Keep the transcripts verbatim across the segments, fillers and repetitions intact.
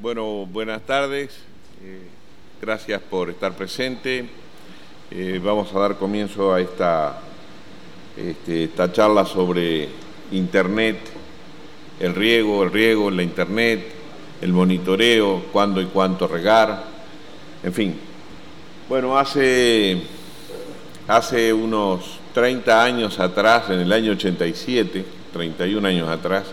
Bueno, buenas tardes. Eh, gracias por estar presente. Eh, vamos a dar comienzo a esta, este, esta charla sobre Internet, el riego, el riego en la Internet, el monitoreo, cuándo y cuánto regar, en fin. Bueno, hace, hace unos treinta años atrás, en el año ochenta y siete, treinta y un años atrás,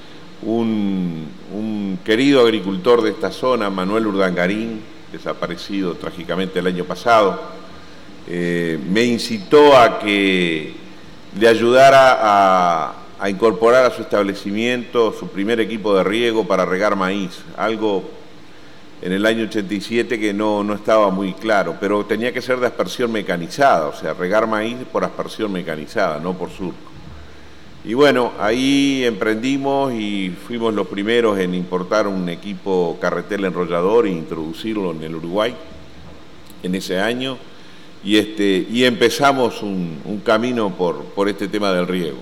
un, un querido agricultor de esta zona, Manuel Urdangarín, desaparecido trágicamente el año pasado, eh, me incitó a que le ayudara a, a incorporar a su establecimiento su primer equipo de riego para regar maíz, algo en el año ochenta y siete que no, no estaba muy claro, pero tenía que ser de aspersión mecanizada, o sea, regar maíz por aspersión mecanizada, no por surco. Y bueno, ahí emprendimos y fuimos los primeros en importar un equipo carretel enrollador e introducirlo en el Uruguay en ese año, y, este, y empezamos un, un camino por, por este tema del riego.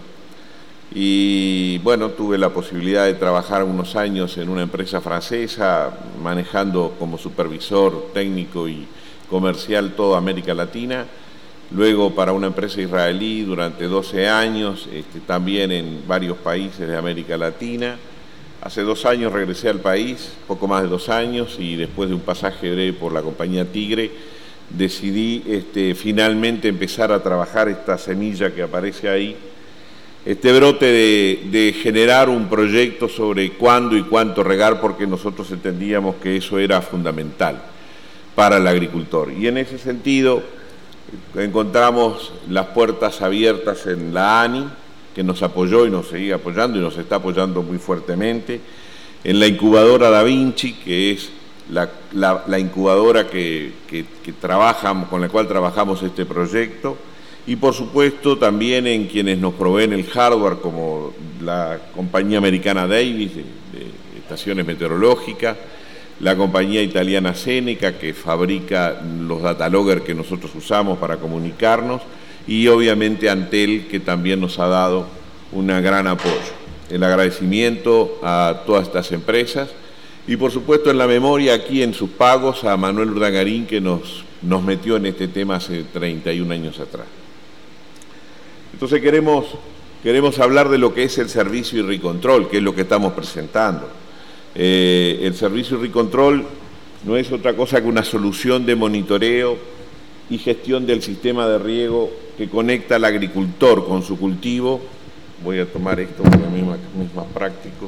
Y bueno, tuve la posibilidad de trabajar unos años en una empresa francesa, manejando como supervisor técnico y comercial toda América Latina. Luego para una empresa israelí durante doce años, este, también en varios países de América Latina. Hace dos años regresé al país, poco más de dos años, y después de un pasaje breve por la compañía Tigre, decidí este, finalmente empezar a trabajar esta semilla que aparece ahí, este brote de, de generar un proyecto sobre cuándo y cuánto regar, porque nosotros entendíamos que eso era fundamental para el agricultor. Y en ese sentido encontramos las puertas abiertas en la ANI, que nos apoyó y nos sigue apoyando y nos está apoyando muy fuertemente, en la incubadora Da Vinci, que es la, la, la incubadora que, que, que trabajamos, con la cual trabajamos este proyecto, y por supuesto también en quienes nos proveen el hardware, como la compañía americana Davis, de, de estaciones meteorológicas, la compañía italiana Seneca, que fabrica los datalogger que nosotros usamos para comunicarnos, y obviamente Antel, que también nos ha dado un gran apoyo. El agradecimiento a todas estas empresas, y por supuesto en la memoria aquí en sus pagos a Manuel Urdangarín, que nos, nos metió en este tema hace treinta y un años atrás. Entonces queremos, queremos hablar de lo que es el servicio IRRIcontrol, que es lo que estamos presentando. Eh, el servicio IRRIcontrol no es otra cosa que una solución de monitoreo y gestión del sistema de riego que conecta al agricultor con su cultivo. Voy a tomar esto porque es más, más práctico.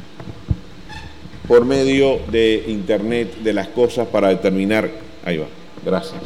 Por medio de Internet de las cosas para determinar, ahí va, gracias.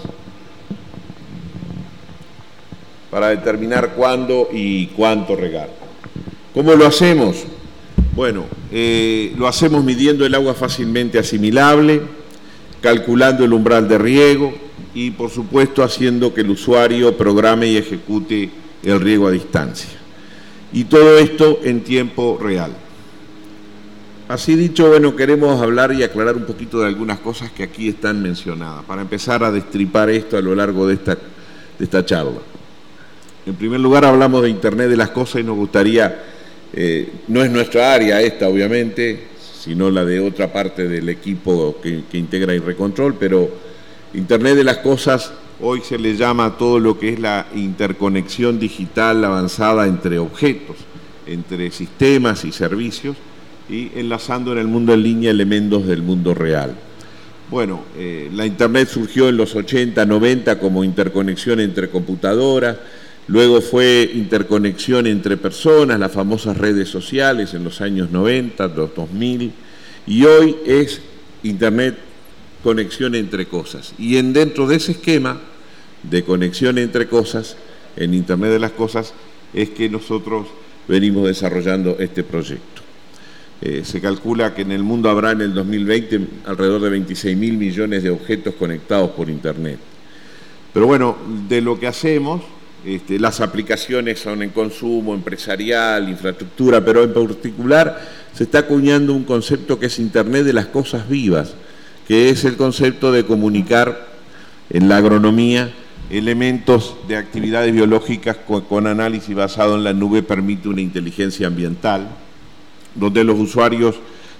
Para determinar cuándo y cuánto regar. ¿Cómo lo hacemos? Bueno, eh, lo hacemos midiendo el agua fácilmente asimilable, calculando el umbral de riego y, por supuesto, haciendo que el usuario programe y ejecute el riego a distancia. Y todo esto en tiempo real. Así dicho, bueno, queremos hablar y aclarar un poquito de algunas cosas que aquí están mencionadas, para empezar a destripar esto a lo largo de esta, de esta charla. En primer lugar, hablamos de Internet de las cosas y nos gustaría... Eh, no es nuestra área esta, obviamente, sino la de otra parte del equipo que, que integra IRRIcontrol, pero Internet de las cosas hoy se le llama a todo lo que es la interconexión digital avanzada entre objetos, entre sistemas y servicios, y enlazando en el mundo en línea elementos del mundo real. Bueno, eh, la Internet surgió en los ochenta, noventa como interconexión entre computadoras. Luego fue interconexión entre personas, las famosas redes sociales en los años noventa, los dos mil, y hoy es Internet, conexión entre cosas. Y en, dentro de ese esquema de conexión entre cosas, en Internet de las cosas, es que nosotros venimos desarrollando este proyecto. Eh, se calcula que en el mundo habrá en el dos mil veinte alrededor de veintiséis mil millones de objetos conectados por Internet. Pero bueno, de lo que hacemos... Este, las aplicaciones son en consumo, empresarial, infraestructura, pero en particular se está acuñando un concepto que es Internet de las cosas vivas, que es el concepto de comunicar en la agronomía elementos de actividades biológicas con, con análisis basado en la nube permite una inteligencia ambiental, donde los usuarios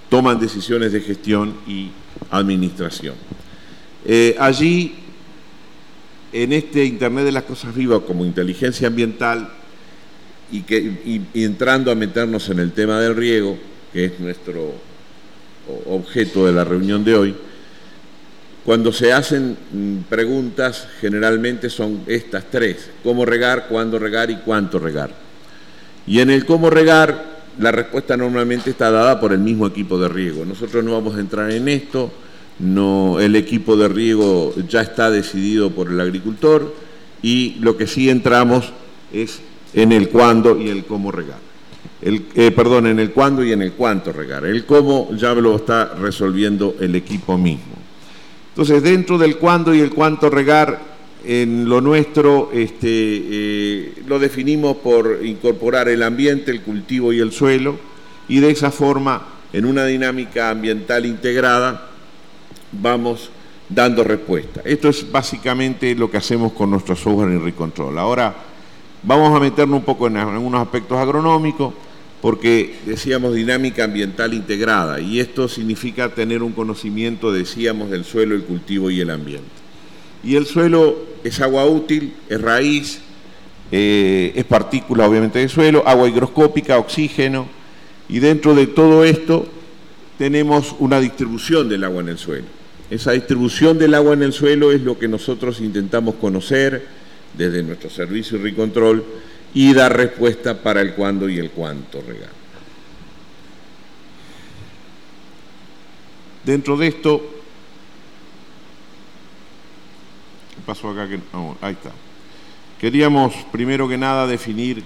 toman decisiones de gestión y administración. Eh, allí, en este Internet de las Cosas Vivas como inteligencia ambiental y, que, y, y entrando a meternos en el tema del riego, que es nuestro objeto de la reunión de hoy, cuando se hacen preguntas generalmente son estas tres: cómo regar, cuándo regar y cuánto regar. Y en el cómo regar la respuesta normalmente está dada por el mismo equipo de riego. Nosotros no vamos a entrar en esto, no, el equipo de riego ya está decidido por el agricultor, y lo que sí entramos es en el cuándo y el cómo regar. El, eh, perdón, en el cuándo y en el cuánto regar. El cómo ya lo está resolviendo el equipo mismo. Entonces, dentro del cuándo y el cuánto regar, en lo nuestro este, eh, lo definimos por incorporar el ambiente, el cultivo y el suelo, y de esa forma, en una dinámica ambiental integrada, vamos dando respuesta. Esto es básicamente lo que hacemos con nuestro software en ReControl. Ahora vamos a meternos un poco en algunos aspectos agronómicos, porque decíamos dinámica ambiental integrada, y esto significa tener un conocimiento, decíamos, del suelo, el cultivo y el ambiente. Y el suelo es agua útil, es raíz, eh, es partícula obviamente de suelo, agua higroscópica, oxígeno, y dentro de todo esto tenemos una distribución del agua en el suelo. Esa distribución del agua en el suelo es lo que nosotros intentamos conocer desde nuestro servicio ReControl y dar respuesta para el cuándo y el cuánto regar. Dentro de esto, ¿qué pasó acá? Que, oh, ahí está. Queríamos, primero que nada, definir,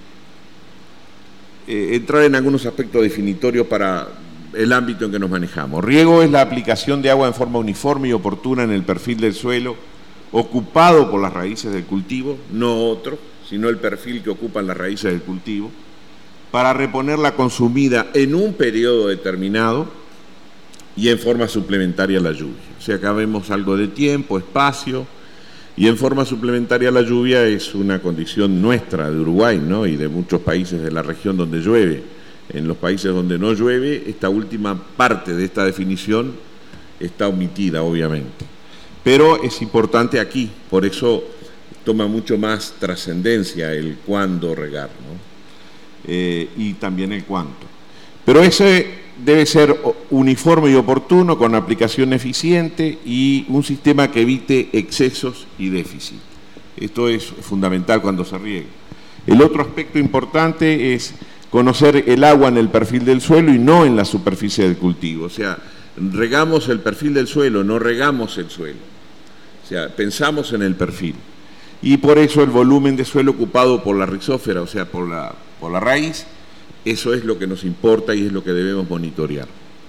eh, entrar en algunos aspectos definitorios para el ámbito en que nos manejamos. Riego es la aplicación de agua en forma uniforme y oportuna en el perfil del suelo, ocupado por las raíces del cultivo, no otro, sino el perfil que ocupan las raíces del cultivo, para reponerla consumida en un periodo determinado y en forma suplementaria a la lluvia. O sea, acá vemos algo de tiempo, espacio, y en forma suplementaria a la lluvia es una condición nuestra de Uruguay, ¿no? Y de muchos países de la región donde llueve. En los países donde no llueve, esta última parte de esta definición está omitida, obviamente. Pero es importante aquí, por eso toma mucho más trascendencia el cuándo regar, ¿no? Eh, y también el cuánto. Pero ese debe ser uniforme y oportuno, con aplicación eficiente y un sistema que evite excesos y déficit. Esto es fundamental cuando se riega. El otro aspecto importante es conocer el agua en el perfil del suelo y no en la superficie del cultivo. O sea, regamos el perfil del suelo, no regamos el suelo. O sea, pensamos en el perfil. Y por eso el volumen de suelo ocupado por la rizósfera, o sea, por la, por la raíz, eso es lo que nos importa y es lo que debemos monitorear.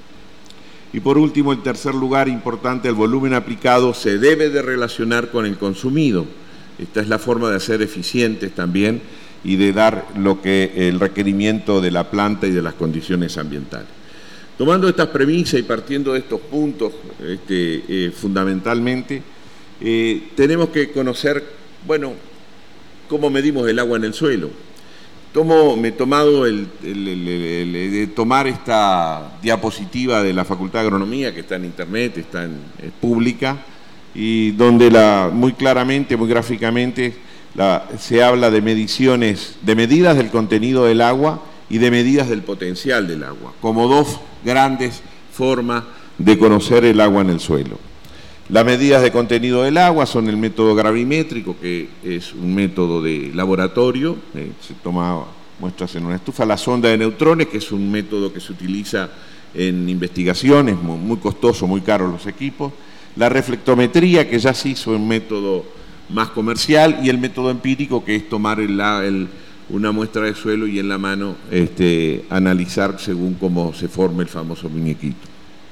Y por último, en tercer lugar, importante, el volumen aplicado se debe de relacionar con el consumido. Esta es la forma de ser eficientes también y de dar lo que el requerimiento de la planta y de las condiciones ambientales. Tomando estas premisas y partiendo de estos puntos este, eh, fundamentalmente, eh, tenemos que conocer, bueno, cómo medimos el agua en el suelo. Tomo, me he tomado el, el, el, el, el de tomar esta diapositiva de la Facultad de Agronomía, que está en internet, está en, es pública, y donde la, muy claramente, muy gráficamente, la, se habla de mediciones, de medidas del contenido del agua y de medidas del potencial del agua, como dos grandes formas de conocer el agua en el suelo. Las medidas de contenido del agua son el método gravimétrico, que es un método de laboratorio, eh, se toma muestras en una estufa, la sonda de neutrones, que es un método que se utiliza en investigaciones, muy, muy costoso, muy caro los equipos, la reflectometría, que ya se hizo un método más comercial, y el método empírico, que es tomar el, el, una muestra de suelo y en la mano este, analizar según cómo se forma el famoso muñequito.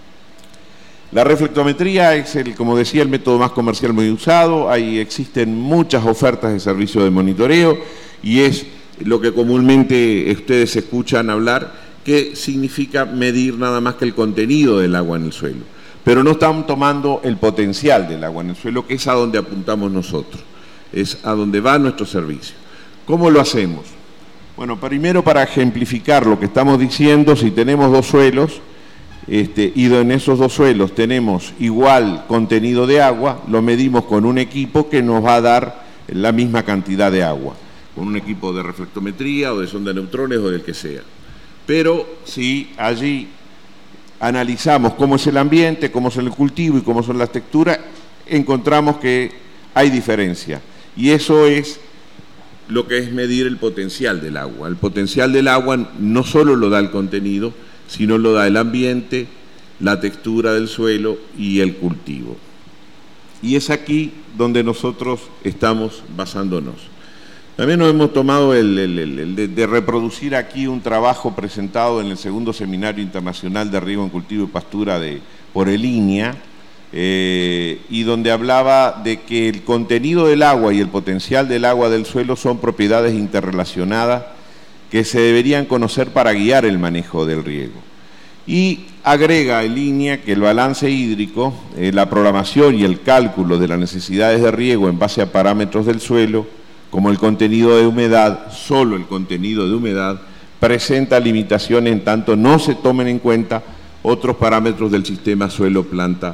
La reflectometría es, el, como decía, el método más comercial muy usado. Ahí existen muchas ofertas de servicio de monitoreo y es lo que comúnmente ustedes escuchan hablar, que significa medir nada más que el contenido del agua en el suelo. Pero no están tomando el potencial del agua en el suelo, que es a donde apuntamos nosotros, es a donde va nuestro servicio. ¿Cómo lo hacemos? Bueno, primero, para ejemplificar lo que estamos diciendo, si tenemos dos suelos, este, y en esos dos suelos tenemos igual contenido de agua, lo medimos con un equipo que nos va a dar la misma cantidad de agua, con un equipo de reflectometría o de sonda de neutrones o del que sea. Pero si allí analizamos cómo es el ambiente, cómo es el cultivo y cómo son las texturas, encontramos que hay diferencia. Y eso es lo que es medir el potencial del agua. El potencial del agua no solo lo da el contenido, sino lo da el ambiente, la textura del suelo y el cultivo. Y es aquí donde nosotros estamos basándonos. También nos hemos tomado el, el, el, el de, de reproducir aquí un trabajo presentado en el segundo Seminario Internacional de Riego en Cultivo y Pastura de, por el I N E A, eh, y donde hablaba de que el contenido del agua y el potencial del agua del suelo son propiedades interrelacionadas que se deberían conocer para guiar el manejo del riego. Y agrega en línea que el balance hídrico, eh, la programación y el cálculo de las necesidades de riego en base a parámetros del suelo, como el contenido de humedad, solo el contenido de humedad, presenta limitaciones en tanto no se tomen en cuenta otros parámetros del sistema suelo-planta-clima.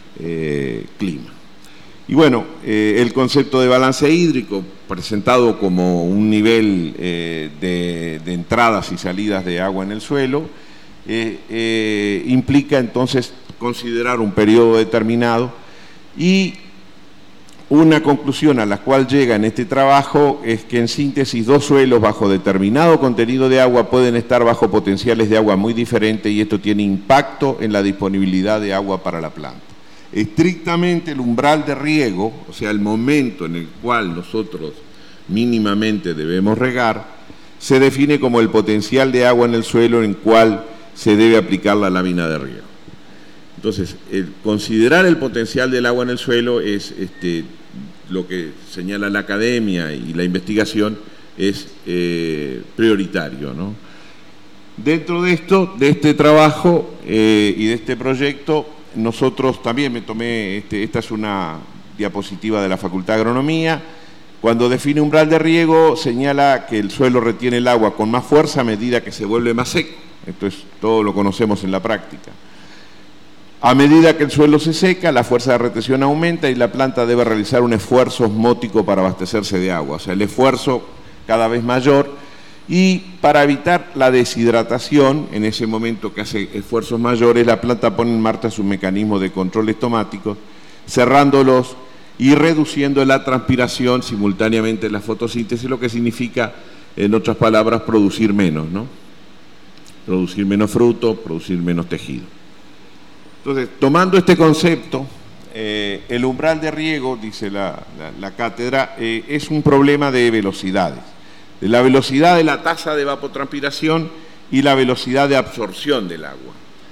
Eh, y bueno, eh, el concepto de balance hídrico, presentado como un nivel eh, de, de entradas y salidas de agua en el suelo, eh, eh, implica entonces considerar un periodo determinado, y una conclusión a la cual llega en este trabajo es que en síntesis dos suelos bajo determinado contenido de agua pueden estar bajo potenciales de agua muy diferentes, y esto tiene impacto en la disponibilidad de agua para la planta. Estrictamente el umbral de riego, o sea, el momento en el cual nosotros mínimamente debemos regar, se define como el potencial de agua en el suelo en el cual se debe aplicar la lámina de riego. Entonces, el considerar el potencial del agua en el suelo es este, lo que señala la academia y la investigación es eh, prioritario, ¿no? Dentro de esto, de este trabajo eh, y de este proyecto, nosotros también me tomé, este, esta es una diapositiva de la Facultad de Agronomía. Cuando define umbral de riego, señala que el suelo retiene el agua con más fuerza a medida que se vuelve más seco. Esto es, todo lo conocemos en la práctica. A medida que el suelo se seca, la fuerza de retención aumenta y la planta debe realizar un esfuerzo osmótico para abastecerse de agua. O sea, el esfuerzo cada vez mayor, y para evitar la deshidratación, en ese momento que hace esfuerzos mayores, la planta pone en marcha su mecanismo de control estomático, cerrándolos y reduciendo la transpiración simultáneamente en la fotosíntesis, lo que significa, en otras palabras, producir menos, ¿no? Producir menos fruto, producir menos tejido. Entonces, tomando este concepto, eh, el umbral de riego, dice la, la, la cátedra, eh, es un problema de velocidades, de la velocidad de la tasa de evapotranspiración y la velocidad de absorción del agua.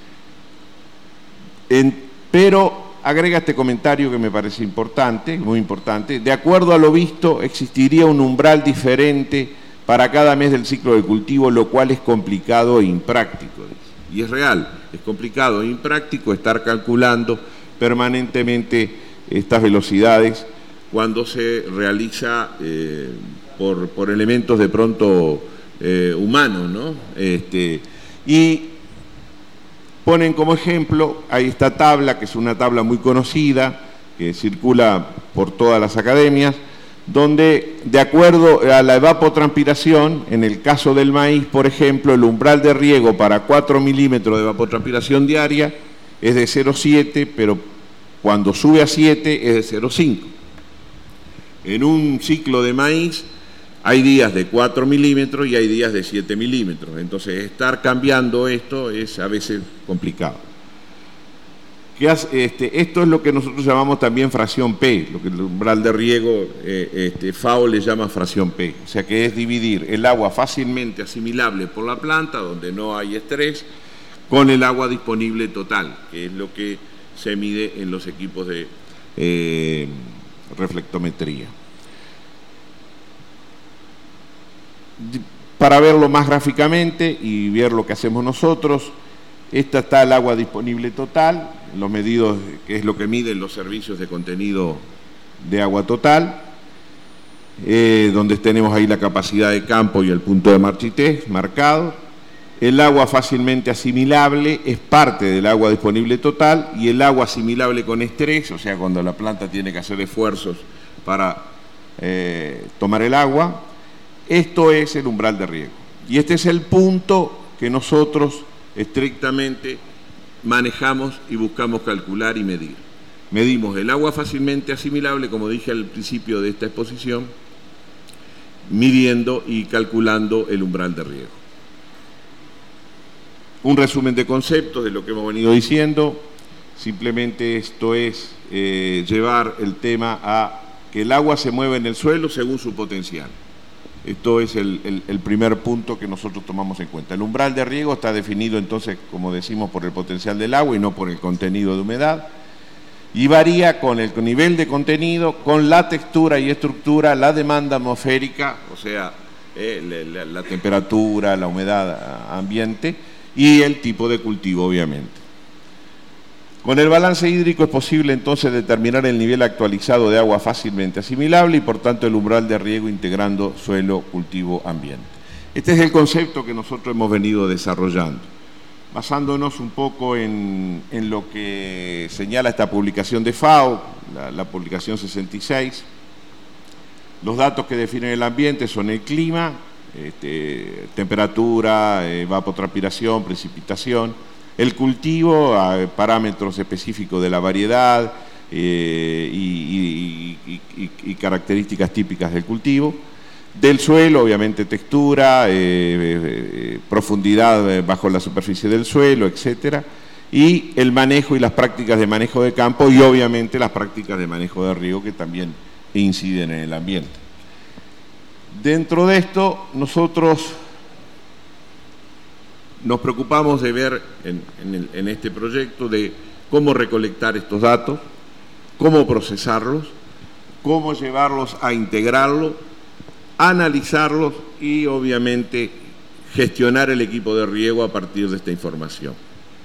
En, pero agrega este comentario que me parece importante, muy importante: de acuerdo a lo visto, existiría un umbral diferente para cada mes del ciclo de cultivo, lo cual es complicado e impráctico. Y es real, es complicado e impráctico estar calculando permanentemente estas velocidades cuando se realiza eh, por, por elementos de pronto eh, humanos, ¿no? Este, y ponen como ejemplo a esta tabla, que es una tabla muy conocida, que circula por todas las academias, donde de acuerdo a la evapotranspiración, en el caso del maíz, por ejemplo, el umbral de riego para cuatro milímetros de evapotranspiración diaria es de cero coma siete, pero cuando sube a siete es de cero coma cinco. En un ciclo de maíz hay días de cuatro milímetros y hay días de siete milímetros, entonces estar cambiando esto es a veces complicado. ¿Qué hace? Este, esto es lo que nosotros llamamos también fracción P, lo que el umbral de riego, eh, este, FAO le llama fracción P, o sea que es dividir el agua fácilmente asimilable por la planta, donde no hay estrés, con el agua disponible total, que es lo que se mide en los equipos de eh, reflectometría. Para verlo más gráficamente y ver lo que hacemos nosotros, esta está el agua disponible total, los medidos, que es lo que miden los servicios de contenido de agua total, eh, donde tenemos ahí la capacidad de campo y el punto de marchitez marcado. El agua fácilmente asimilable es parte del agua disponible total, y el agua asimilable con estrés, o sea, cuando la planta tiene que hacer esfuerzos para eh, tomar el agua, esto es el umbral de riego. Y este es el punto que nosotros estrictamente manejamos y buscamos calcular y medir. Medimos el agua fácilmente asimilable, como dije al principio de esta exposición, midiendo y calculando el umbral de riego. Un resumen de conceptos de lo que hemos venido diciendo. Simplemente esto es eh, llevar el tema a que el agua se mueve en el suelo según su potencial. Esto es el, el, el primer punto que nosotros tomamos en cuenta. El umbral de riego está definido entonces, como decimos, por el potencial del agua y no por el contenido de humedad, y varía con el nivel de contenido, con la textura y estructura, la demanda atmosférica, o sea, eh, la, la, la temperatura, la humedad ambiente, y el tipo de cultivo, obviamente. Con el balance hídrico es posible entonces determinar el nivel actualizado de agua fácilmente asimilable y por tanto el umbral de riego integrando suelo, cultivo, ambiente. Este es el concepto que nosotros hemos venido desarrollando, basándonos un poco en, en lo que señala esta publicación de FAO, la, la publicación sesenta y seis. Los datos que definen el ambiente son el clima, este, temperatura, evapotranspiración, precipitación. El cultivo, a parámetros específicos de la variedad eh, y, y, y, y, y características típicas del cultivo. Del suelo, obviamente textura, eh, eh, profundidad bajo la superficie del suelo, etcétera. Y el manejo y las prácticas de manejo de campo y obviamente las prácticas de manejo de riego que también inciden en el ambiente. Dentro de esto, nosotros nos preocupamos de ver en, en, el, en este proyecto de cómo recolectar estos datos, cómo procesarlos, cómo llevarlos a integrarlos, analizarlos y obviamente gestionar el equipo de riego a partir de esta información.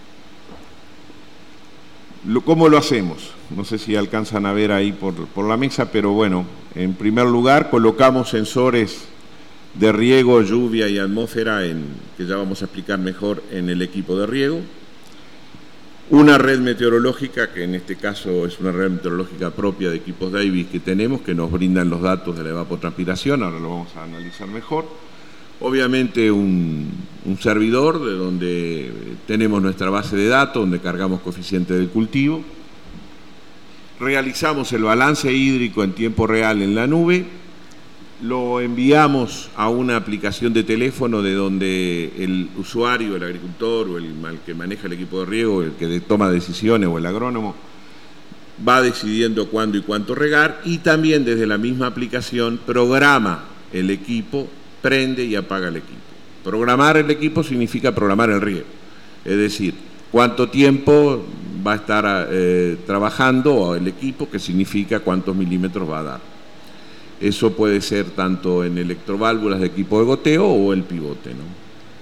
¿Cómo lo hacemos? No sé si alcanzan a ver ahí por, por la mesa, pero bueno, en primer lugar colocamos sensores de riego, lluvia y atmósfera, en, que ya vamos a explicar mejor, en el equipo de riego. Una red meteorológica, que en este caso es una red meteorológica propia de equipos Davis que tenemos, que nos brindan los datos de la evapotranspiración, ahora lo vamos a analizar mejor. Obviamente un, un servidor de donde tenemos nuestra base de datos, donde cargamos coeficiente del cultivo. Realizamos el balance hídrico en tiempo real en la nube. Lo enviamos a una aplicación de teléfono de donde el usuario, el agricultor o el, el que maneja el equipo de riego, el que toma decisiones o el agrónomo, va decidiendo cuándo y cuánto regar, y también desde la misma aplicación programa el equipo, prende y apaga el equipo. Programar el equipo significa programar el riego, es decir, cuánto tiempo va a estar eh, trabajando el equipo, que significa cuántos milímetros va a dar. Eso puede ser tanto en electroválvulas de equipo de goteo o el pivote, ¿no?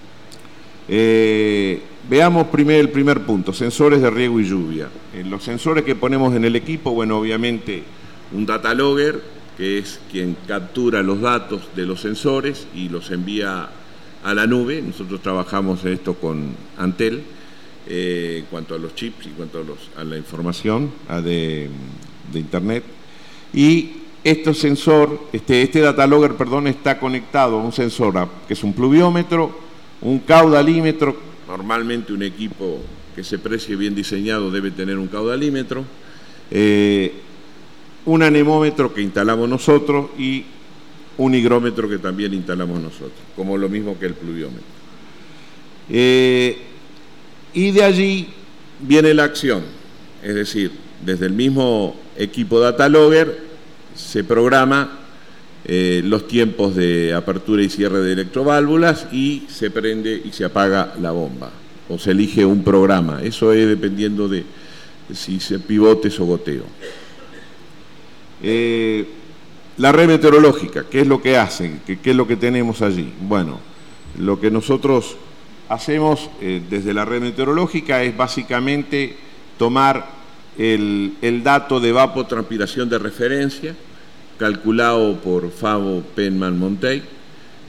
Eh, veamos primero el primer punto, sensores de riego y lluvia. Eh, los sensores que ponemos en el equipo, bueno, obviamente un data logger, que es quien captura los datos de los sensores y los envía a la nube. Nosotros trabajamos esto con Antel, eh, en cuanto a los chips y en cuanto a, los, a la información a de, de Internet. Y Este sensor, este, este data logger, perdón, está conectado a un sensor a, que es un pluviómetro, un caudalímetro. Normalmente un equipo que se precie bien diseñado debe tener un caudalímetro, eh, un anemómetro que instalamos nosotros y un higrómetro que también instalamos nosotros, como lo mismo que el pluviómetro. Eh, y de allí viene la acción, es decir, desde el mismo equipo data logger se programa eh, los tiempos de apertura y cierre de electroválvulas y se prende y se apaga la bomba, o se elige un programa. Eso es dependiendo de si se pivotes o goteo. Eh, la red meteorológica, ¿qué es lo que hace? ¿Qué, qué es lo que tenemos allí? Bueno, lo que nosotros hacemos eh, desde la red meteorológica es básicamente tomar el, el dato de evapotranspiración de referencia, calculado por Favo Penman Montey,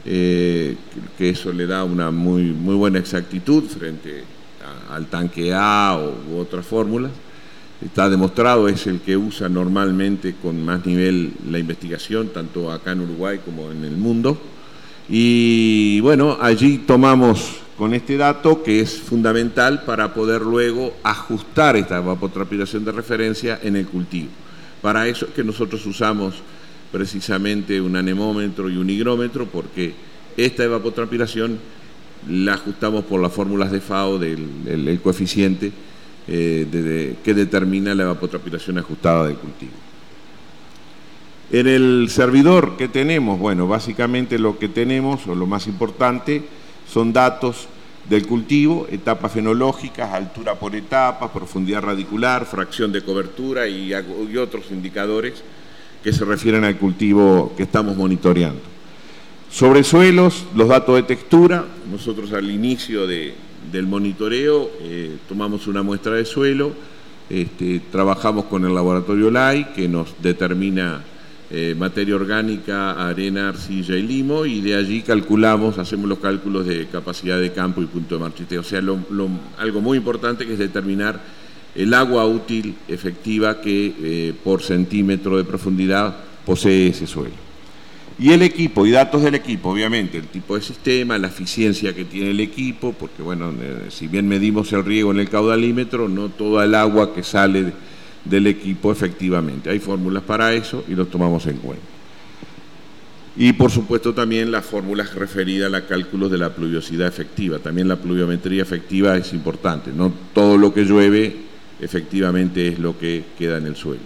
eh, que eso le da una muy, muy buena exactitud frente a, al tanque A o, u otras fórmulas. Está demostrado, es el que usa normalmente con más nivel la investigación, tanto acá en Uruguay como en el mundo. Y bueno, allí tomamos con este dato que es fundamental para poder luego ajustar esta evapotranspiración de referencia en el cultivo. Para eso es que nosotros usamos precisamente un anemómetro y un higrómetro, porque esta evapotranspiración la ajustamos por las fórmulas de FAO del el, el coeficiente eh, de, de, que determina la evapotranspiración ajustada del cultivo. En el servidor que tenemos, bueno, básicamente lo que tenemos, o lo más importante, son datos del cultivo, etapas fenológicas, altura por etapa, profundidad radicular, fracción de cobertura y, y otros indicadores que se refieren al cultivo que estamos monitoreando. Sobre suelos, los datos de textura. Nosotros al inicio de, del monitoreo eh, tomamos una muestra de suelo, este, trabajamos con el laboratorio L A I, que nos determina Eh, materia orgánica, arena, arcilla y limo, y de allí calculamos, hacemos los cálculos de capacidad de campo y punto de marchiteo. O sea, lo, lo, algo muy importante que es determinar el agua útil efectiva que eh, por centímetro de profundidad posee ese suelo. Y el equipo, y datos del equipo, obviamente, el tipo de sistema, la eficiencia que tiene el equipo, porque bueno, eh, si bien medimos el riego en el caudalímetro, no toda el agua que sale de, del equipo efectivamente. Hay fórmulas para eso y los tomamos en cuenta. Y por supuesto también las fórmulas referidas a los cálculos de la pluviosidad efectiva. También la pluviometría efectiva es importante. No todo lo que llueve efectivamente es lo que queda en el suelo.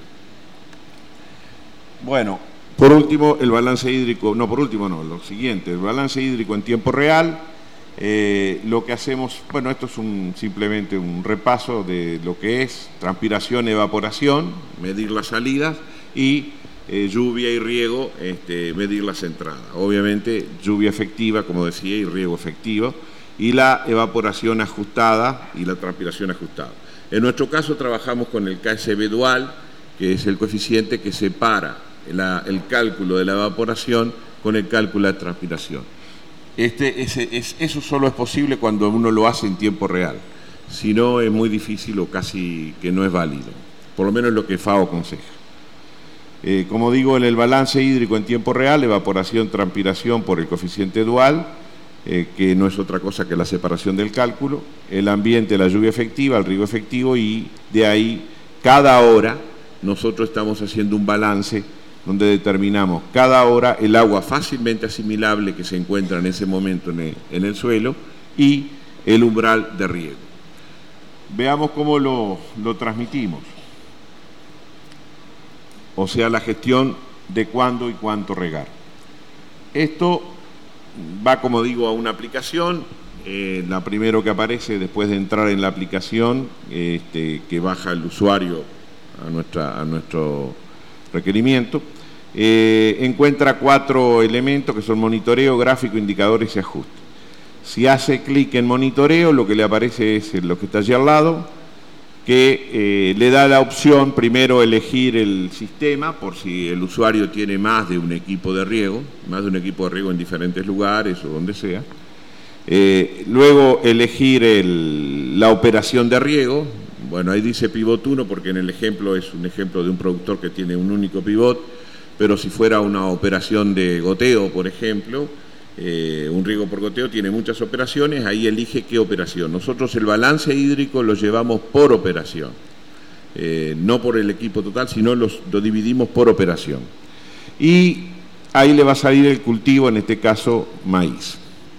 Bueno, por último el balance hídrico, no por último no, lo siguiente, el balance hídrico en tiempo real. Eh, lo que hacemos, bueno, esto es un, simplemente un repaso de lo que es transpiración, evaporación, medir las salidas, y eh, lluvia y riego, este, medir las entradas. Obviamente lluvia efectiva, como decía, y riego efectivo, y la evaporación ajustada y la transpiración ajustada. En nuestro caso trabajamos con el K S B dual, que es el coeficiente que separa la, el cálculo de la evaporación con el cálculo de transpiración. Este, ese, es, eso solo es posible cuando uno lo hace en tiempo real, si no es muy difícil o casi que no es válido, por lo menos lo que FAO aconseja. Eh, como digo, en el balance hídrico en tiempo real, evaporación, transpiración por el coeficiente dual, eh, que no es otra cosa que la separación del cálculo, el ambiente, la lluvia efectiva, el riego efectivo, y de ahí cada hora nosotros estamos haciendo un balance donde determinamos cada hora el agua fácilmente asimilable que se encuentra en ese momento en el, en el suelo y el umbral de riego. Veamos cómo lo, lo transmitimos. O sea, la gestión de cuándo y cuánto regar. Esto va, como digo, a una aplicación. Eh, la primero que aparece después de entrar en la aplicación, este, que baja el usuario a, nuestra, a nuestro requerimiento, eh, encuentra cuatro elementos que son monitoreo, gráfico, indicadores y ajuste. Si hace clic en monitoreo, lo que le aparece es lo que está allí al lado, que eh, le da la opción primero elegir el sistema, por si el usuario tiene más de un equipo de riego, más de un equipo de riego en diferentes lugares o donde sea. Eh, luego elegir el, la operación de riego. Bueno, ahí dice pivot uno porque en el ejemplo es un ejemplo de un productor que tiene un único pivot, pero si fuera una operación de goteo, por ejemplo, eh, un riego por goteo tiene muchas operaciones, ahí elige qué operación. Nosotros el balance hídrico lo llevamos por operación, eh, no por el equipo total, sino los, lo dividimos por operación. Y ahí le va a salir el cultivo, en este caso maíz.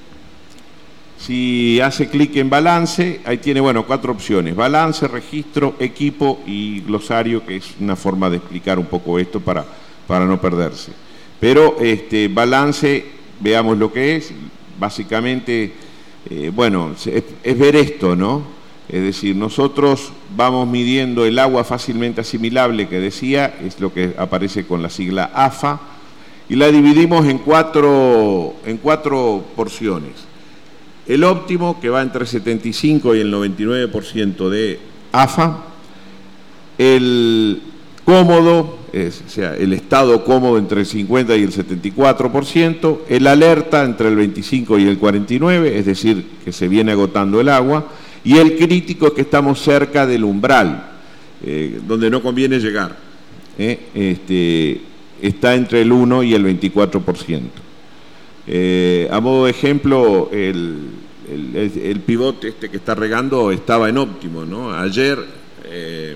Si hace clic en balance, ahí tiene, bueno, cuatro opciones: balance, registro, equipo y glosario, que es una forma de explicar un poco esto para, para no perderse. Pero este balance, veamos lo que es. Básicamente, eh, bueno, es, es ver esto, ¿no? Es decir, nosotros vamos midiendo el agua fácilmente asimilable, que decía, es lo que aparece con la sigla A F A, y la dividimos en cuatro, en cuatro porciones. El óptimo, que va entre setenta y cinco y el noventa y nueve por ciento de A F A. El cómodo, es, o sea, el estado cómodo entre el cincuenta y el setenta y cuatro por ciento, el alerta entre el veinticinco y el cuarenta y nueve, es decir, que se viene agotando el agua, y el crítico es que estamos cerca del umbral, eh, donde no conviene llegar, eh, este, está entre el uno y el veinticuatro por ciento. Eh, a modo de ejemplo, el, el, el, el pivote este que está regando estaba en óptimo, ¿no? Ayer eh,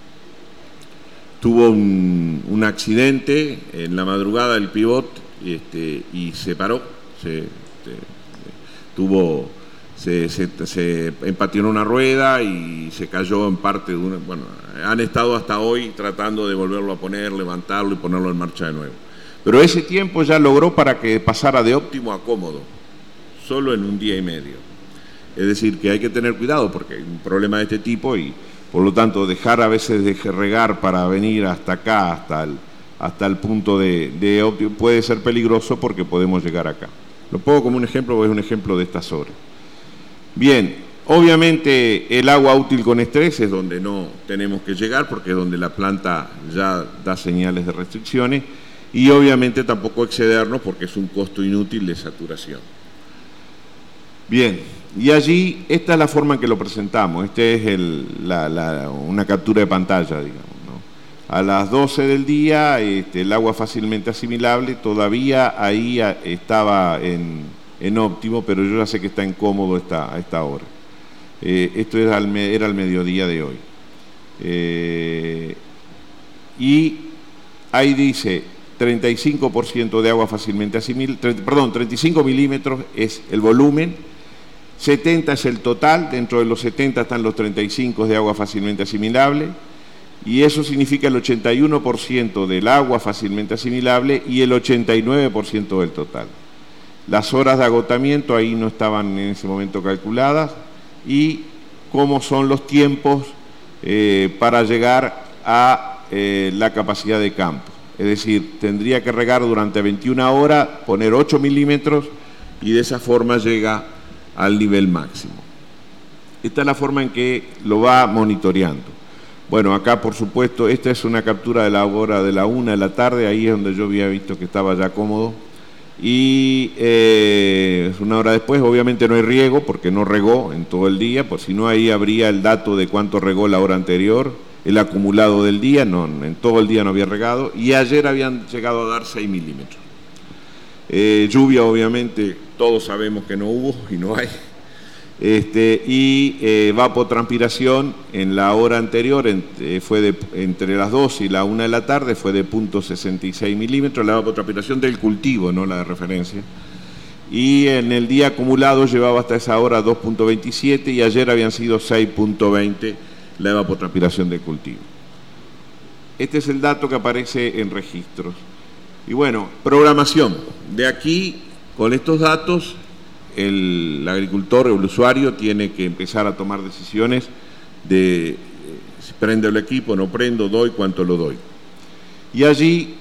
tuvo un, un accidente en la madrugada del pivot este, y se paró, se, este, tuvo, se, se, se empatinó una rueda y se cayó en parte de una, bueno, han estado hasta hoy tratando de volverlo a poner, levantarlo y ponerlo en marcha de nuevo. Pero ese tiempo ya logró para que pasara de óptimo a cómodo, solo en un día y medio. Es decir, que hay que tener cuidado porque hay un problema de este tipo y por lo tanto dejar a veces de regar para venir hasta acá, hasta el, hasta el punto de, de óptimo, puede ser peligroso porque podemos llegar acá. Lo pongo como un ejemplo porque es un ejemplo de estas horas. Bien, obviamente el agua útil con estrés es donde no tenemos que llegar porque es donde la planta ya da señales de restricciones y obviamente tampoco excedernos porque es un costo inútil de saturación. Bien, y allí esta es la forma en que lo presentamos, esta es el, la, la, una captura de pantalla, digamos, ¿no? A las doce del día este, el agua fácilmente asimilable, todavía ahí estaba en, en óptimo, pero yo ya sé que está incómodo esta, a esta hora. Eh, esto era al, era al mediodía de hoy. Eh, y ahí dice treinta y cinco por ciento de agua fácilmente asimilable, perdón, treinta y cinco milímetros es el volumen, setenta es el total, dentro de los setenta están los treinta y cinco de agua fácilmente asimilable, y eso significa el ochenta y uno por ciento del agua fácilmente asimilable y el ochenta y nueve por ciento del total. Las horas de agotamiento ahí no estaban en ese momento calculadas, y cómo son los tiempos eh, para llegar a eh, la capacidad de campo. Es decir, tendría que regar durante veintiuna horas, poner ocho milímetros, y de esa forma llega al nivel máximo. Esta es la forma en que lo va monitoreando. Bueno, acá por supuesto, esta es una captura de la hora de la una de la tarde, ahí es donde yo había visto que estaba ya cómodo, y eh, una hora después obviamente no hay riego, porque no regó en todo el día, por si no ahí habría el dato de cuánto regó la hora anterior, el acumulado del día, no, en todo el día no había regado, y ayer habían llegado a dar seis milímetros. Eh, lluvia obviamente todos sabemos que no hubo y no hay, este, y eh, evapotranspiración en la hora anterior en, eh, fue de, entre las dos y la una de la tarde fue de punto sesenta y seis milímetros, la evapotranspiración del cultivo, no la de referencia, y en el día acumulado llevaba hasta esa hora dos punto veintisiete y ayer habían sido seis punto veinte la evapotranspiración del cultivo. Este es el dato que aparece en registros. Y bueno, programación. De aquí, con estos datos, el, el agricultor o el usuario tiene que empezar a tomar decisiones de eh, si prendo el equipo, no prendo, doy, cuánto lo doy. Y allí,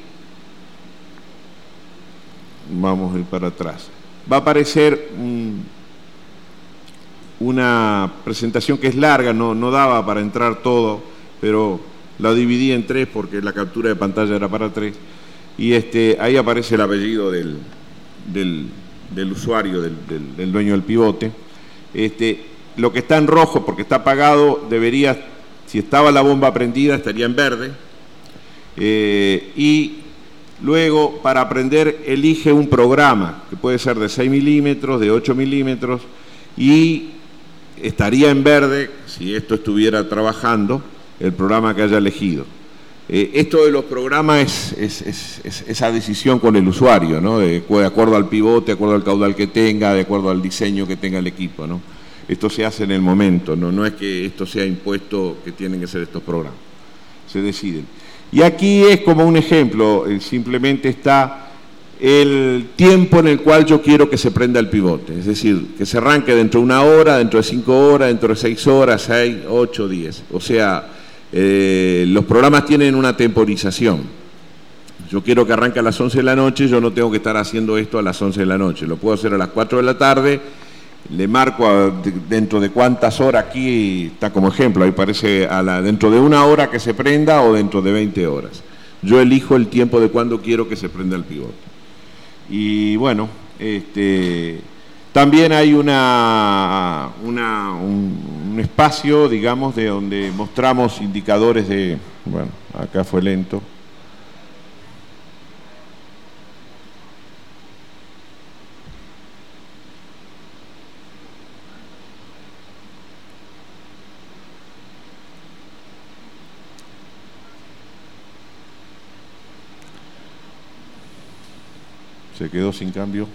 vamos a ir para atrás, va a aparecer un, una presentación que es larga, no, no daba para entrar todo, pero la dividí en tres porque la captura de pantalla era para tres. Y este, ahí aparece el apellido del, del, del usuario, del, del, del dueño del pivote. Este, lo que está en rojo, porque está apagado, debería, si estaba la bomba prendida, estaría en verde. Eh, y luego, para prender, elige un programa, que puede ser de seis milímetros, de ocho milímetros, y estaría en verde, si esto estuviera trabajando, el programa que haya elegido. Eh, esto de los programas es, es, es, es esa decisión con el usuario, ¿no? De, de acuerdo al pivote, de acuerdo al caudal que tenga, de acuerdo al diseño que tenga el equipo, ¿no? Esto se hace en el momento, ¿no? No es que esto sea impuesto que tienen que ser estos programas, se deciden. Y aquí es como un ejemplo, eh, simplemente está el tiempo en el cual yo quiero que se prenda el pivote, es decir, que se arranque dentro de una hora, dentro de cinco horas, dentro de seis horas, seis, ocho, diez, o sea, Eh, los programas tienen una temporización. Yo quiero que arranque a las once de la noche, yo no tengo que estar haciendo esto a las once de la noche, lo puedo hacer a las cuatro de la tarde, le marco a, de, dentro de cuántas horas, aquí está como ejemplo, ahí parece a la, dentro de una hora que se prenda o dentro de veinte horas. yo elijo el tiempo de cuando quiero que se prenda el pivot. Y bueno, este, también hay una, una, un, un espacio, digamos, de donde mostramos indicadores de, bueno, acá fue lento. Se quedó sin cambio.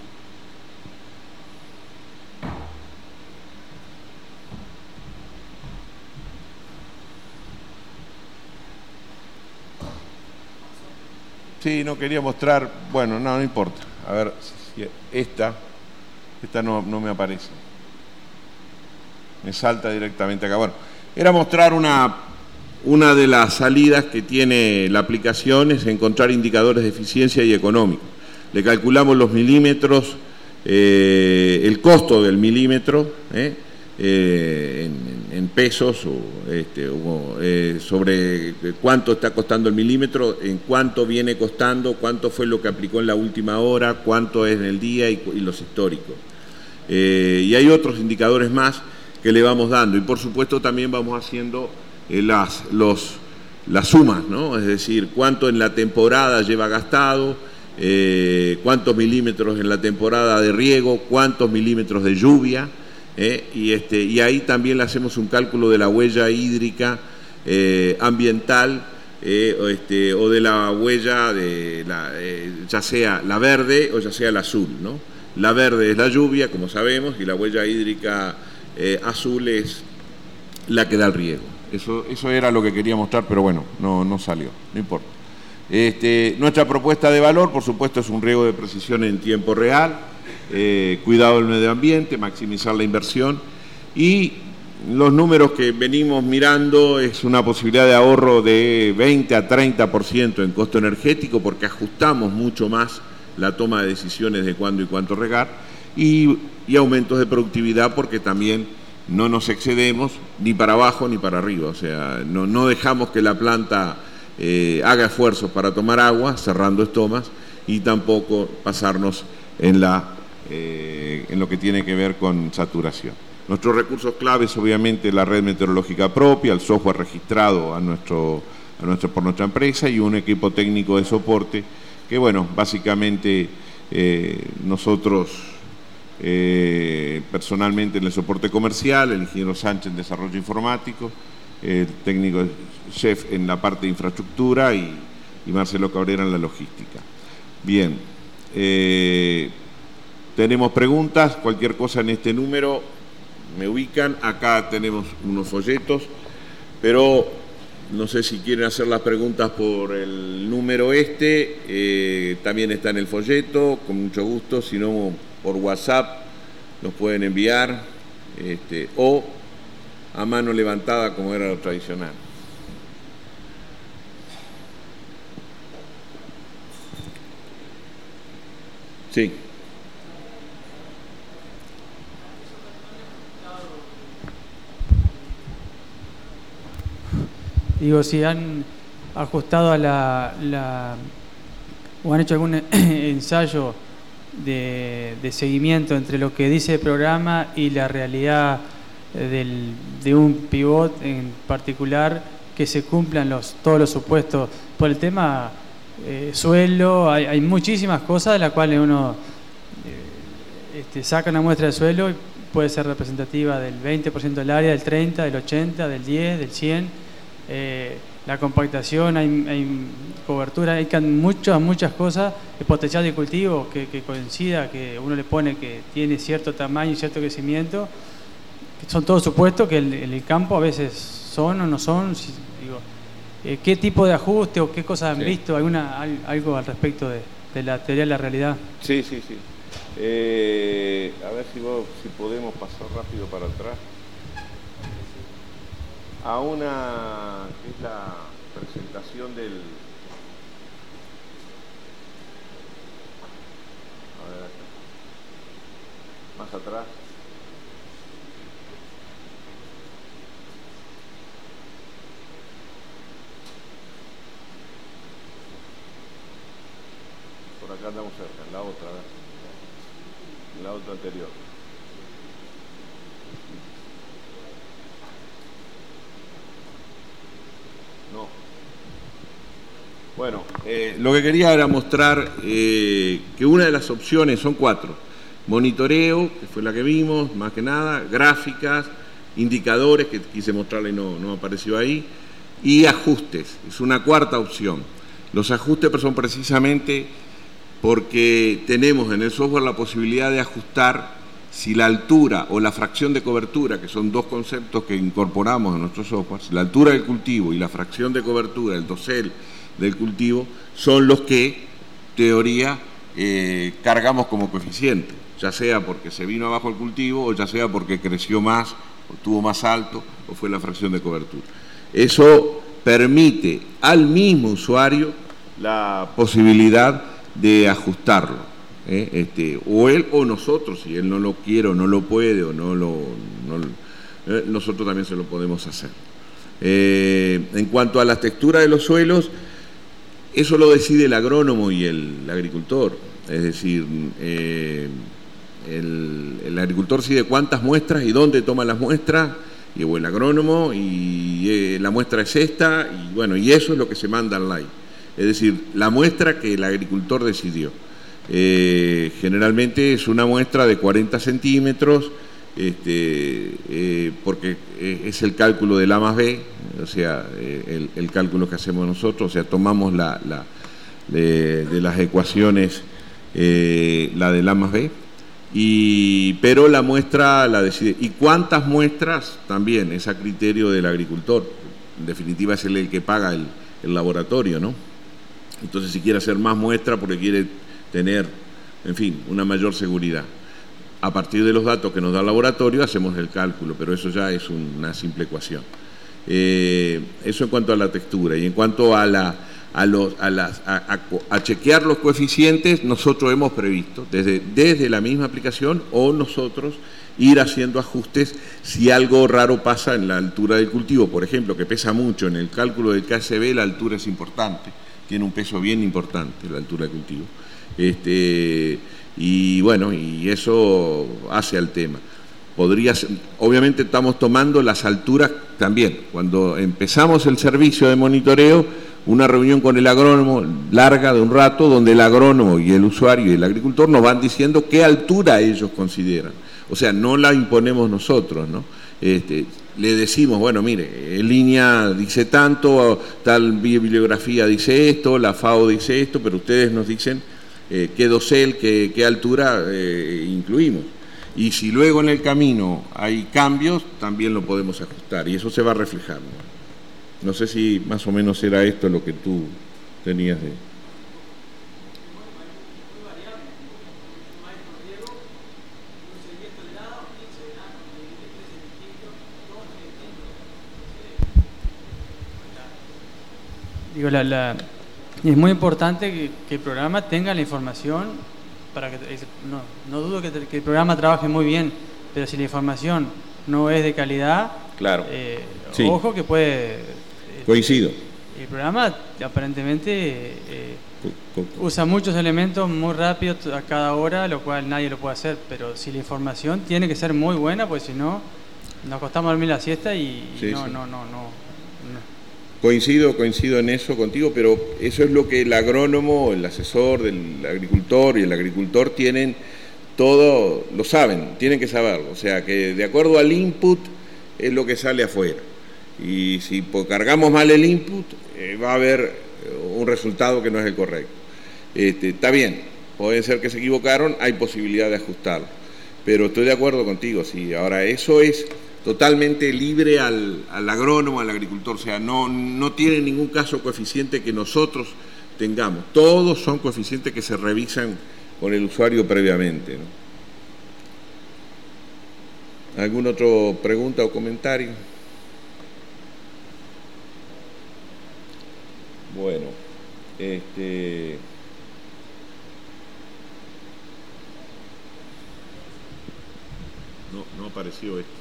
Sí, no quería mostrar, bueno, no, no importa. A ver, si esta, esta no, no me aparece. Me salta directamente acá. Bueno, era mostrar una, una de las salidas que tiene la aplicación, es encontrar indicadores de eficiencia y económico. Le calculamos los milímetros, eh, el costo del milímetro, eh, eh, en, en pesos, o, este, o, eh, sobre cuánto está costando el milímetro, en cuánto viene costando, cuánto fue lo que aplicó en la última hora, cuánto es en el día y, y los históricos. Eh, y hay otros indicadores más que le vamos dando. Y por supuesto también vamos haciendo eh, las, los, las sumas, ¿no? Es decir, cuánto en la temporada lleva gastado, Eh, cuántos milímetros en la temporada de riego, cuántos milímetros de lluvia, eh, y, este, y ahí también le hacemos un cálculo de la huella hídrica eh, ambiental eh, o, este, o de la huella, de la, eh, ya sea la verde o ya sea la azul, ¿no? La verde es la lluvia, como sabemos, y la huella hídrica eh, azul es la que da el riego. Eso, eso era lo que quería mostrar, pero bueno, no, no salió, no importa. Este, nuestra propuesta de valor, por supuesto, es un riego de precisión en tiempo real, eh, cuidado del medio ambiente, maximizar la inversión, y los números que venimos mirando es una posibilidad de ahorro de veinte a treinta por ciento en costo energético, porque ajustamos mucho más la toma de decisiones de cuándo y cuánto regar, y, y aumentos de productividad, porque también no nos excedemos ni para abajo ni para arriba, o sea, no, no dejamos que la planta Eh, haga esfuerzos para tomar agua, cerrando estomas, y tampoco pasarnos en, la, eh, en lo que tiene que ver con saturación. Nuestros recursos claves, obviamente, la red meteorológica propia, el software registrado a nuestro, a nuestro, por nuestra empresa, y un equipo técnico de soporte que, bueno, básicamente eh, nosotros eh, personalmente en el soporte comercial, el ingeniero Sánchez en desarrollo informático, el técnico chef en la parte de infraestructura y, y Marcelo Cabrera en la logística. Bien, eh, tenemos preguntas, cualquier cosa en este número me ubican. Acá tenemos unos folletos, pero no sé si quieren hacer las preguntas por el número este, eh, también está en el folleto, con mucho gusto, si no por WhatsApp nos pueden enviar, este, o a mano levantada como era lo tradicional. Sí. Digo, si han ajustado a la, la o han hecho algún ensayo de, de seguimiento entre lo que dice el programa y la realidad del, de un pivot en particular, que se cumplan los, todos los supuestos. Por el tema eh, suelo, hay, hay muchísimas cosas de las cuales uno eh, este, saca una muestra de suelo y puede ser representativa del veinte por ciento del área, del treinta por ciento, del ochenta por ciento, del diez por ciento, del cien por ciento. Eh, la compactación, hay, hay cobertura, hay muchas, muchas cosas, el potencial de cultivo que, que coincida, que uno le pone que tiene cierto tamaño y cierto crecimiento. Son todos supuestos que en el, el campo a veces son o no son. Si, digo, eh, ¿qué tipo de ajuste o qué cosas han sí. visto? ¿Alguna, al, algo al respecto de, de la teoría de la realidad? Sí, sí, sí. Eh, a ver si, vos, si podemos pasar rápido para atrás a una que es la presentación del... A ver acá. Más atrás. acá andamos cerca, en la otra, en la otra anterior. No. Bueno, eh, lo que quería era mostrar eh, que una de las opciones, son cuatro: monitoreo, que fue la que vimos, más que nada, gráficas, indicadores, que quise mostrarle y no, no apareció ahí, y ajustes, es una cuarta opción. Los ajustes son precisamente porque tenemos en el software la posibilidad de ajustar si la altura o la fracción de cobertura, que son dos conceptos que incorporamos en nuestro software, la altura del cultivo y la fracción de cobertura, el dosel del cultivo, son los que, teoría, eh, cargamos como coeficiente, ya sea porque se vino abajo el cultivo o ya sea porque creció más, o estuvo más alto, o fue la fracción de cobertura. Eso permite al mismo usuario la posibilidad de ajustarlo. ¿Eh? Este, o él o nosotros, si él no lo quiere o no lo puede o no lo, no, eh, nosotros también se lo podemos hacer. Eh, en cuanto a la textura de los suelos, eso lo decide el agrónomo y el, el agricultor, es decir, eh, el, el agricultor decide cuántas muestras y dónde toma las muestras, y o el agrónomo, y eh, la muestra es esta, y bueno, y eso es lo que se manda al line, es decir, la muestra que el agricultor decidió. Eh, generalmente es una muestra de cuarenta centímetros, este, eh, porque es el cálculo del A más B, o sea, eh, el, el cálculo que hacemos nosotros, o sea, tomamos la, la de, de las ecuaciones, eh, la del A más B, y, pero la muestra la decide. ¿Y cuántas muestras? También es a criterio del agricultor, en definitiva es él el que paga el, el laboratorio, ¿no? Entonces, si quiere hacer más muestras porque quiere tener, en fin, una mayor seguridad. A partir de los datos que nos da el laboratorio hacemos el cálculo, pero eso ya es una simple ecuación. Eh, eso en cuanto a la textura. Y en cuanto a, la, a, los, a, las, a, a, a chequear los coeficientes, nosotros hemos previsto, desde, desde la misma aplicación, o nosotros ir haciendo ajustes si algo raro pasa en la altura del cultivo, por ejemplo, que pesa mucho. En el cálculo del K S B la altura es importante, tiene un peso bien importante la altura del cultivo. Este, y bueno, y eso hace al tema. Podría ser, obviamente estamos tomando las alturas también. Cuando empezamos el servicio de monitoreo, una reunión con el agrónomo larga de un rato, donde el agrónomo y el usuario y el agricultor nos van diciendo qué altura ellos consideran. O sea, no la imponemos nosotros, ¿no? Este, le decimos, bueno, mire, en línea dice tanto, tal bibliografía dice esto, la FAO dice esto, pero ustedes nos dicen Eh, qué dosel, qué, qué altura eh, incluimos. Y si luego en el camino hay cambios, también lo podemos ajustar y eso se va a reflejar, ¿no? No sé si más o menos era esto lo que tú tenías de... Digo, la... la... es muy importante que, que el programa tenga la información para que no, no dudo que, que el programa trabaje muy bien, pero si la información no es de calidad, claro, eh, sí. Ojo que puede. Coincido. El programa aparentemente eh, usa muchos elementos muy rápido a cada hora, lo cual nadie lo puede hacer, pero si la información tiene que ser muy buena, pues si no nos acostamos a dormir la siesta y sí, no, sí. no, no, no, no. Coincido, coincido en eso contigo, pero eso es lo que el agrónomo, el asesor del agricultor y el agricultor tienen todo, lo saben, tienen que saberlo. O sea, que de acuerdo al input es lo que sale afuera. Y si cargamos mal el input, eh, va a haber un resultado que no es el correcto. Este, está bien, puede ser que se equivocaron, hay posibilidad de ajustarlo. Pero estoy de acuerdo contigo, sí. Ahora, eso es totalmente libre al, al agrónomo, al agricultor, o sea, no, no tiene ningún caso coeficiente que nosotros tengamos, todos son coeficientes que se revisan con el usuario previamente, ¿no? ¿Alguna otra pregunta o comentario? Bueno, este... No, no apareció esto.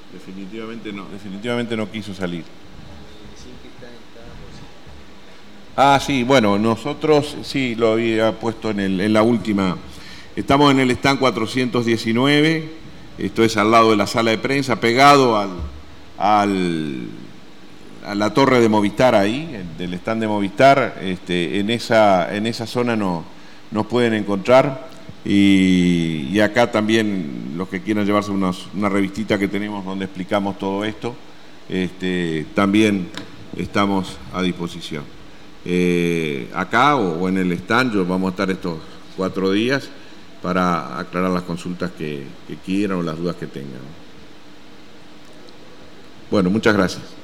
Definitivamente no, definitivamente no quiso salir. Ah, sí, bueno, nosotros sí lo había puesto en, el, en la última. Estamos en el stand cuatrocientos diecinueve, esto es al lado de la sala de prensa, pegado al, al, a la torre de Movistar ahí, del stand de Movistar. Este, en, esa, en esa zona no, nos pueden encontrar. Y, y acá también los que quieran llevarse unos, una revistita que tenemos donde explicamos todo esto, este, también estamos a disposición. Eh, acá o, o en el stand yo vamos a estar estos cuatro días para aclarar las consultas que, que quieran o las dudas que tengan. Bueno, muchas gracias.